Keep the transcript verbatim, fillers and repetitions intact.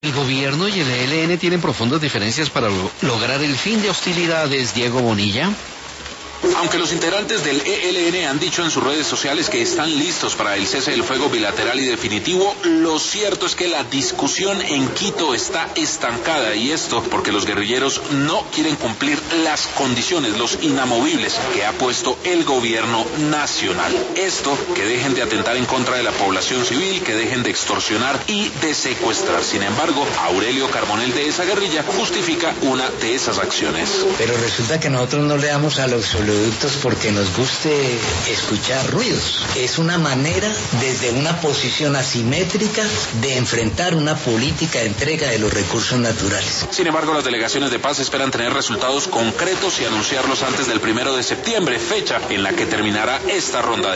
El gobierno y el E L N tienen profundas diferencias para lo- lograr el fin de hostilidades, Diego Bonilla. Aunque los integrantes del E L N han dicho en sus redes sociales que están listos para el cese del fuego bilateral y definitivo, lo cierto es que la discusión en Quito está estancada, y esto porque los guerrilleros no quieren cumplir las condiciones, los inamovibles que ha puesto el gobierno nacional. Esto, que dejen de atentar en contra de la población civil, que dejen de extorsionar y de secuestrar. Sin embargo, Aurelio Carbonell de esa guerrilla justifica una de esas acciones. Pero resulta que nosotros no le damos a los oleoductos porque nos guste escuchar ruidos. Es una manera, desde una posición asimétrica, de enfrentar una política de entrega de los recursos naturales. Sin embargo, las delegaciones de paz esperan tener resultados concretos y anunciarlos antes del primero de septiembre, fecha en la que terminará esta ronda de